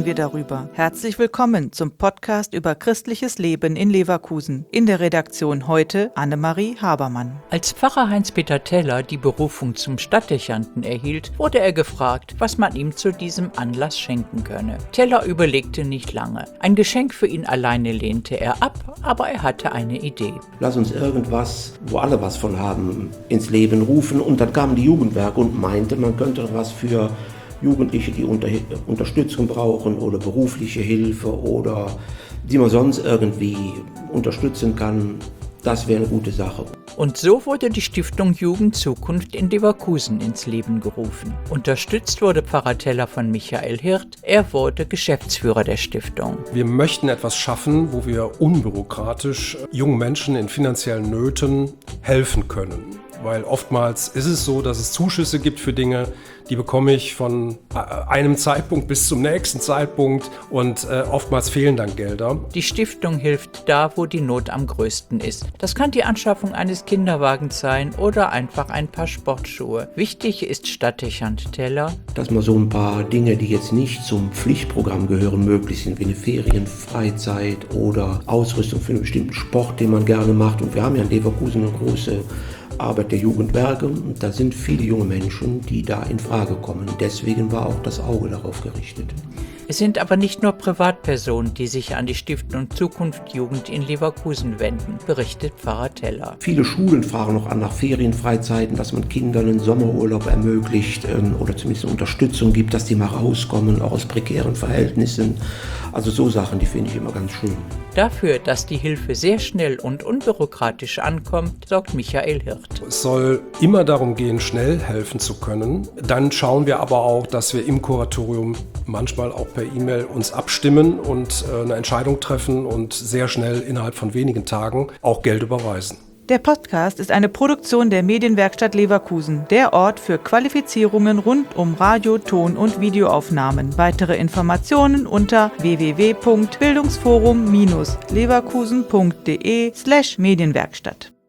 wir darüber. Herzlich willkommen zum Podcast über christliches Leben in Leverkusen. In der Redaktion heute Annemarie Habermann. Als Pfarrer Heinz-Peter Teller die Berufung zum Stadtdechanten erhielt, wurde er gefragt, was man ihm zu diesem Anlass schenken könne. Teller überlegte nicht lange. Ein Geschenk für ihn alleine lehnte er ab, aber er hatte eine Idee. Lass uns irgendwas, wo alle was von haben, ins Leben rufen. Und dann kamen die Jugendwerke und meinte, man könnte was für Jugendliche, die Unterstützung brauchen oder berufliche Hilfe oder die man sonst irgendwie unterstützen kann. Das wäre eine gute Sache. Und so wurde die Stiftung Jugend Zukunft in Leverkusen ins Leben gerufen. Unterstützt wurde Pfarrer Teller von Michael Hirt. Er wurde Geschäftsführer der Stiftung. Wir möchten etwas schaffen, wo wir unbürokratisch jungen Menschen in finanziellen Nöten helfen können. Weil oftmals ist es so, dass es Zuschüsse gibt für Dinge, die bekomme ich von einem Zeitpunkt bis zum nächsten Zeitpunkt und oftmals fehlen dann Gelder. Die Stiftung hilft da, wo die Not am größten ist. Das kann die Anschaffung eines Kinderwagens sein oder einfach ein paar Sportschuhe. Wichtig ist Stadtdechant Teller, dass man so ein paar Dinge, die jetzt nicht zum Pflichtprogramm gehören, möglich sind, wie eine Ferienfreizeit oder Ausrüstung für einen bestimmten Sport, den man gerne macht. Und wir haben ja in Leverkusen eine große Arbeit der Jugendwerke und da sind viele junge Menschen, die da in Frage kommen. Deswegen war auch das Auge darauf gerichtet. Es sind aber nicht nur Privatpersonen, die sich an die Stiftung Zukunft Jugend in Leverkusen wenden, berichtet Pfarrer Teller. Viele Schulen fragen noch an nach Ferienfreizeiten, dass man Kindern einen Sommerurlaub ermöglicht oder zumindest eine Unterstützung gibt, dass die mal rauskommen, auch aus prekären Verhältnissen. Also so Sachen, die finde ich immer ganz schön. Dafür, dass die Hilfe sehr schnell und unbürokratisch ankommt, sorgt Michael Hirt. Es soll immer darum gehen, schnell helfen zu können. Dann schauen wir aber auch, dass wir im Kuratorium manchmal auch per E-Mail uns abstimmen und eine Entscheidung treffen und sehr schnell innerhalb von wenigen Tagen auch Geld überweisen. Der Podcast ist eine Produktion der Medienwerkstatt Leverkusen, der Ort für Qualifizierungen rund um Radio-, Ton- und Videoaufnahmen. Weitere Informationen unter www.bildungsforum-leverkusen.de/Medienwerkstatt.